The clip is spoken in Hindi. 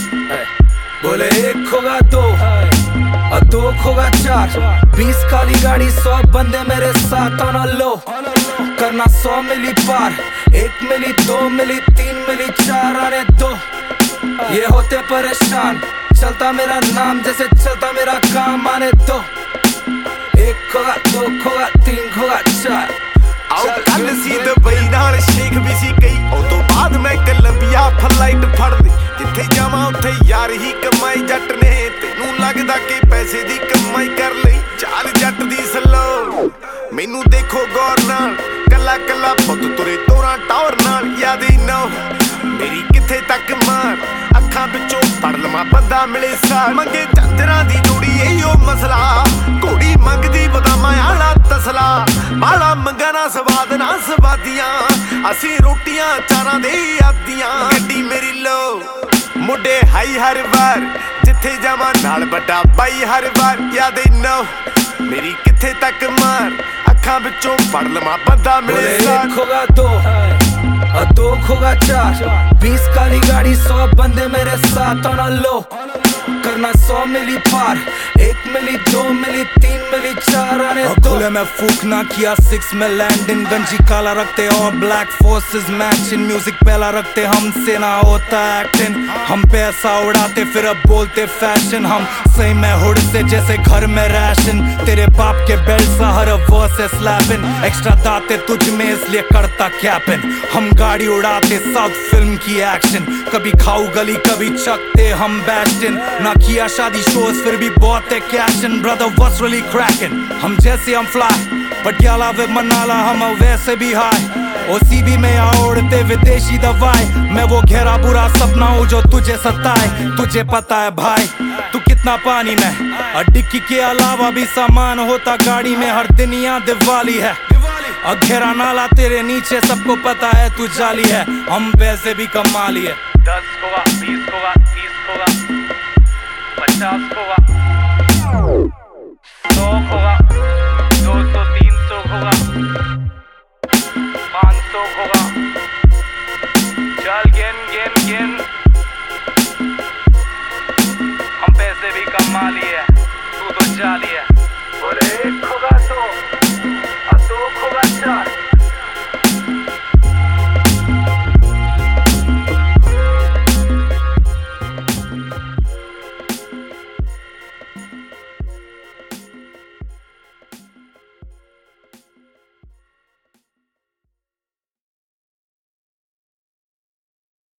बोले एक खोगा दो और दो खोगा चार, 20 काली गाड़ी 100 बंदे मेरे साथ ऑन लो, करना 100 मिली पार, 1 मिली 2 मिली 3 मिली 4 आने दो। ये होते परेशान, चलता मेरा नाम जैसे चलता मेरा काम, आने दो। एक खोगा 2 खोगा 3 खोगा 4। आओ कल सी दुबई नाल शेख भी सी कई, ओ तो बाद मैं कोलंबिया फ्लाइट फड़ ली। जिथे जावां उत्थे यार ही कमाई जट ने, तेनू लगदा कि पैसे दी कमाई कर लई। चाल जट दी सलो मैनू देखो गौर नाल, कला कला पुत तुरे तोरा टौर नाल। याद ही ना मेरी किथे तक मार, अखां विचों पड़ लवां बंदा मिले सार। मंगे चादरां दी जोड़ी इहो मसला, घोड़ी मंगदी बदामां आला तसला। माला मंगना स्वाद ना सवादियां, असीं रोटियां चारां दे आदियां। गड्डी मेरी लो मुंडे हाई हर बार, जिथे जावां नाल बड़ा बाई हर बार। याद ना मेरी किथे तक मार, अखां विचों पड़ लवां बंदा मिले सार। एक खोगा 2 और 2 खोगा 4, 20 काली गाड़ी 100 बंदे मेरे साथ ऑन लो, करना 100 मिली पार, 1 मिली 2 मिली 3 मिली 4 आने दो। खुले में फूक ना किया 6 में लैंडिंग, गंजी काला रखते और ब्लैक फोर्सेस मैचिंग। म्यूजिक पहला रखते हमसे ना होता एक्टिंग, हम पैसा उड़ाते फिर अब बोलते फैशन। हम सही में हुड से जैसे घर में राशन, तेरे बाप के बेल्ट सा हर वर्स स्लैपिंग। एक्स्ट्रा दाते तुझ में इसलिए करता कैपिन, हम गाड़ी उड़ाते साउथ फिल्म की एक्शन। कभी खाऊ गली कभी चकते हम बैस्टिन, ना किया शादी शोज फिर भी बहुत है कैशन। ब्रदर व्हाट्स रियली क्रैकिंग, हम जैसे हम फ्लाई पटियाला वे मनाला, हम वैसे भी हाई। ओसीबी में उड़ते विदेशी दवाई, मैं वो गहरा बुरा सपना हूँ जो तुझे सताए। तुझे पता है भाई तू कितना पानी में, और डिक्की के अलावा भी सामान होता गाड़ी में। हर दिन यहाँ दिवाली है और घेरा नाला तेरे नीचे, सबको पता है तू जाली है, हम पैसे भी कमा लिए। 10 खोगा 20 खोगा 30 खोगा 50 खोगा 100 खोगा 200 300 खोगा 500 खोगा। चल गेन गेन गेन, हम पैसे भी कमा लिए, तू तो जाली है। बोले एक खोगा 2